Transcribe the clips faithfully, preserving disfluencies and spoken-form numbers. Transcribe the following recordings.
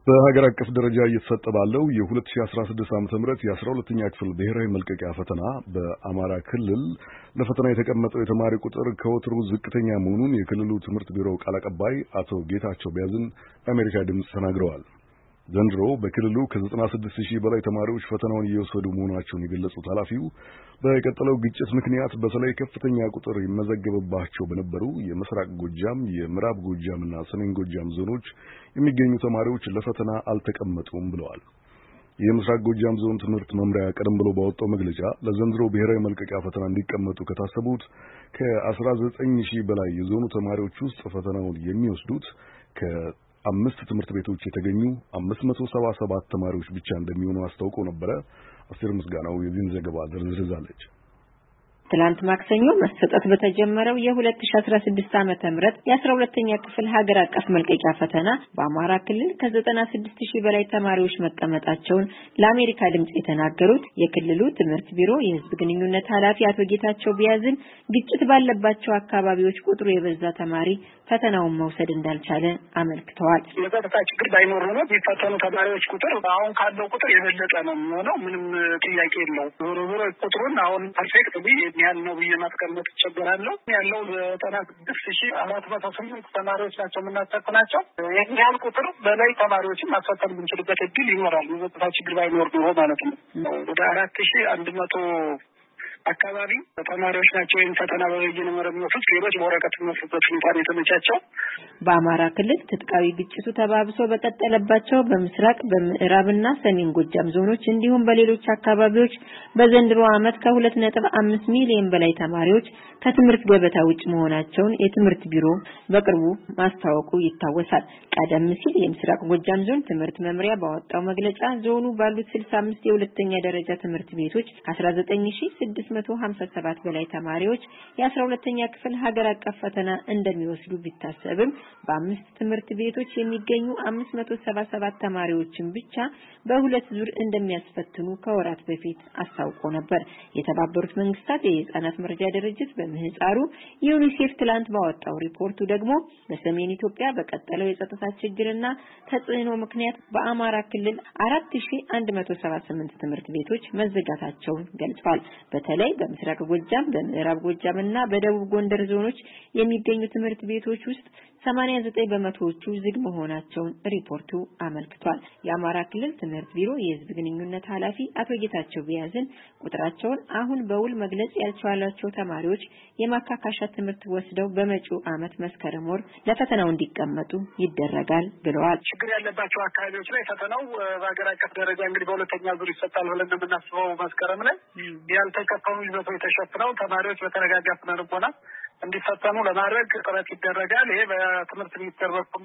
በሀገር አቀፍ ደረጃ እየተሰጠ ባለው የ2016 ዓመተ ምህረት የ12ኛ ክፍል ብሔራዊ መልቀቂያ ፈተና በአማራ ክልል ለፈተና የተቀመጠው የተማሪ ቁጥር ከወትሩ ዝቅተኛ መሆኑን የክልሉ ትምህርት ቢሮ ቃል አቀባይ አቶ ጌታቸው ቢያዝን ለአሜሪካ ድምጽ ተናግረዋል። ዘንድሮ በክልሉ ከ96 ሺህ በላይ ተማሪዎች ፈተናውን እየወሰዱ መሆናቸውን የገለጹት ኃላፊው በቀጠለው ግጭት ምክንያት በተለይ ከፍተኛ ቁጥር ይመዘገብባቸው በነበሩ የምስራቅ ጎጃም፣ የምዕራብ ጎጃምና ሰሜን ጎጃም ዞኖች የሚገኙ ተማሪዎች ለፈተና አልተቀመጡም ብለዋል። የምስራቅ ጎጃም ዞን ትምህርት መምሪያ ቀደም ብሎ ባወጣው መግለጫ ለዘንድሮ ብሔራዊ መልቀቂያ ፈተና እንዲቀመጡ ከታሰቡት ከ19 ሺህ በላይ የዞኑ ተማሪዎች ውስጥ ፈተናውን የሚወስዱት ከ አምስት ትምህርት ቤቶች የተገኙ አምስት መቶ ሰባ ሰባት ተማሪዎች ብቻ እንደሚሆኑ አስታውቆ ነበር። አስቴር ምስጋናው የዚህን ዘገባ ዝርዝራለች። ትላንት ማክሰኞ መሰጠት በተጀመረው የ2016 ዓመተ ምህረት የ12ኛ ክፍል ሀገር አቀፍ መልቀቂያ ፈተና በአማራ ክልል ከ96 ሺህ በላይ ተማሪዎች መቀመጣቸውን ለአሜሪካ ድምጽ የተናገሩት የክልሉ ትምህርት ቢሮ የህዝብ ግንኙነት ኃላፊ አቶ ጌታቸው ቢያዝን ግጭት ባለባቸው አካባቢዎች ቁጥሩ የበዛ ተማሪ ፈተናውን መውሰድ እንዳልቻለ አመልክተዋል። የጸጥታ ችግር ባይኖር ነው የሚፈተኑ ተማሪዎች ቁጥር አሁን ካለው ቁጥር የበለጠ ነው የሚሆነው። ምንም ጥያቄ የለውም። ዞሮ ዞሮ ቁጥሩን አሁን ፐርፌክት ቢያን ነው ብዬ ማስቀመጥ ይቸገራለሁ። ያለው ዘጠና ስድስት ሺህ አራት መቶ ስምንት ተማሪዎች ናቸው የምናስፈትናቸው። ይህን ያህል ቁጥር በላይ ተማሪዎችን ማስፈተን የምንችልበት እድል ይኖራል። የጸጥታ ችግር ባይኖር ነው ማለት ነው። ወደ አራት ሺህ አንድ መቶ አካባቢ ተማሪዎች ናቸው ይህን ፈተና በበይነ መረብ የሚወስዱት። ሌሎች በወረቀት የሚወስዱበት ሁኔታ ነው የተመቻቸው። በአማራ ክልል ትጥቃዊ ግጭቱ ተባብሶ በቀጠለባቸው በምስራቅ በምዕራብና ሰሜን ጎጃም ዞኖች እንዲሁም በሌሎች አካባቢዎች በዘንድሮ ዓመት ከሁለት ነጥብ አምስት ሚሊዮን በላይ ተማሪዎች ከትምህርት ገበታ ውጭ መሆናቸውን የትምህርት ቢሮ በቅርቡ ማስታወቁ ይታወሳል። ቀደም ሲል የምስራቅ ጎጃም ዞን ትምህርት መምሪያ ባወጣው መግለጫ ዞኑ ባሉት ስልሳ አምስት የሁለተኛ ደረጃ ትምህርት ቤቶች አስራ ዘጠኝ ሺህ ስድስት መቶ ሀምሳ ሰባት በላይ ተማሪዎች የ12ኛ ክፍል ሀገር አቀፍ ፈተና እንደሚወስዱ ቢታሰብም በአምስት ትምህርት ቤቶች የሚገኙ አምስት መቶ ሰባ ሰባት ተማሪዎችን ብቻ በሁለት ዙር እንደሚያስፈትኑ ከወራት በፊት አስታውቆ ነበር። የተባበሩት መንግስታት የህፃናት መርጃ ድርጅት በምህፃሩ ዩኒሴፍ ትላንት ባወጣው ሪፖርቱ ደግሞ በሰሜን ኢትዮጵያ በቀጠለው የጸጥታ ችግርና ተጽዕኖ ምክንያት በአማራ ክልል አራት ሺህ አንድ መቶ ሰባ ስምንት ትምህርት ቤቶች መዘጋታቸውን ገልጿል። በተለይ በምስራቅ ጎጃም፣ በምዕራብ ጎጃምና በደቡብ ጎንደር ዞኖች የሚገኙ ትምህርት ቤቶች ውስጥ ሰማንያ ዘጠኝ በመቶዎቹ ዝግ መሆናቸውን ሪፖርቱ አመልክቷል። የአማራ ክልል ትምህርት ቢሮ የህዝብ ግንኙነት ኃላፊ አቶ ጌታቸው ቢያዝን ቁጥራቸውን አሁን በውል መግለጽ ያልቻላቸው ተማሪዎች የማካካሻ ትምህርት ወስደው በመጪው ዓመት መስከረም ወር ለፈተናው እንዲቀመጡ ይደረጋል ብለዋል። ችግር ያለባቸው አካባቢዎች ላይ ፈተናው በአገር አቀፍ ደረጃ እንግዲህ በሁለተኛ ዙር ይሰጣል ብለን የምናስበው መስከረም ላይ ያልተከፈሉ ይዘቶች ተሸፍነው ተማሪዎች በተረጋጋ ስነ ልቦና እንዲፈተኑ ለማድረግ ጥረት ይደረጋል። ይሄ በትምህርት ሚኒስቴር በኩል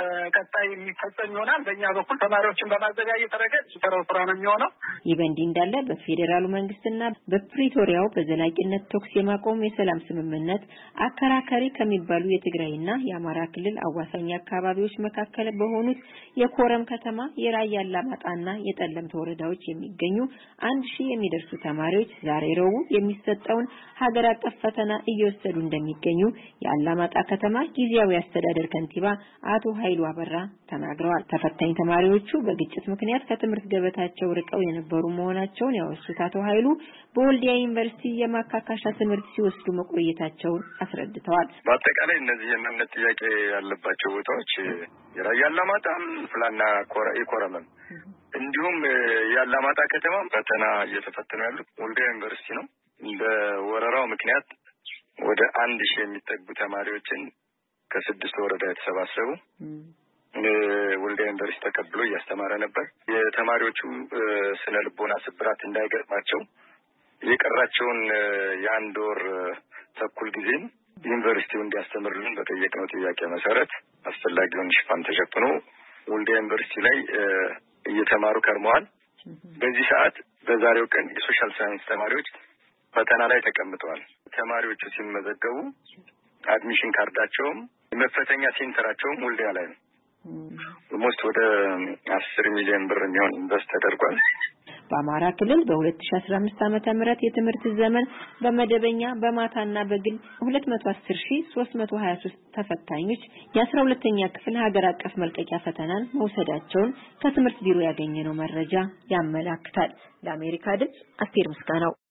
ቀጣይ የሚፈጸም ይሆናል። በእኛ በኩል ተማሪዎችን በማዘጋጀት ረገድ ስራው ስራ ነው የሚሆነው። ይህ በእንዲህ እንዳለ በፌዴራሉ መንግስትና በፕሪቶሪያው በዘላቂነት ተኩስ የማቆም የሰላም ስምምነት አከራካሪ ከሚባሉ የትግራይና የአማራ ክልል አዋሳኝ አካባቢዎች መካከል በሆኑት የኮረም ከተማ፣ የራያ አላማጣና የጠለምት ወረዳዎች የሚገኙ አንድ ሺህ የሚደርሱ ተማሪዎች ዛሬ ረቡዕ የሚሰጠውን ሀገር አቀፍ ፈተና እየወሰዱ እንደሚገኙ የአላማጣ ከተማ ጊዜያዊ አስተዳደር ከንቲባ አቶ ኃይሉ አበራ ተናግረዋል። ተፈታኝ ተማሪዎቹ በግጭት ምክንያት ከትምህርት ገበታቸው ርቀው የነበሩ መሆናቸውን ያወሱት አቶ ኃይሉ በወልዲያ ዩኒቨርሲቲ የማካካሻ ትምህርት ሲወስዱ መቆየታቸውን አስረድተዋል። በአጠቃላይ እነዚህ የመምነት ጥያቄ ያለባቸው ቦታዎች የራያ አላማጣም፣ ፍላና ኮረመም እንዲሁም የአላማጣ ከተማ ፈተና እየተፈተኑ ያሉት ወልዲያ ዩኒቨርሲቲ ነው። በወረራው ምክንያት ወደ አንድ ሺህ የሚጠጉ ተማሪዎችን ከስድስት ወረዳ የተሰባሰቡ ወልዲያ ዩኒቨርሲቲ ተቀብሎ እያስተማረ ነበር። የተማሪዎቹ ስነ ልቦና ስብራት እንዳይገጥማቸው የቀራቸውን የአንድ ወር ተኩል ጊዜም ዩኒቨርሲቲው እንዲያስተምርልን በጠየቅነው ጥያቄ መሰረት አስፈላጊውን ሽፋን ተሸፍኖ ወልዲያ ዩኒቨርሲቲ ላይ እየተማሩ ከርመዋል። በዚህ ሰዓት በዛሬው ቀን የሶሻል ሳይንስ ተማሪዎች ፈተና ላይ ተቀምጠዋል። ተማሪዎቹ ሲመዘገቡ አድሚሽን ካርዳቸውም የመፈተኛ ሴንተራቸውም ወልዲያ ላይ ነው። ኦልሞስት ወደ አስር ሚሊዮን ብር የሚሆን ኢንቨስት ተደርጓል። በአማራ ክልል በ2015 ዓመተ ምህረት የትምህርት ዘመን በመደበኛ በማታና በግል ሁለት መቶ አስር ሺህ ሶስት መቶ ሀያ ሶስት ተፈታኞች የአስራ ሁለተኛ ክፍል ሀገር አቀፍ መልቀቂያ ፈተናን መውሰዳቸውን ከትምህርት ቢሮ ያገኘነው መረጃ ያመለክታል። ለአሜሪካ ድምጽ አስቴር ምስጋናው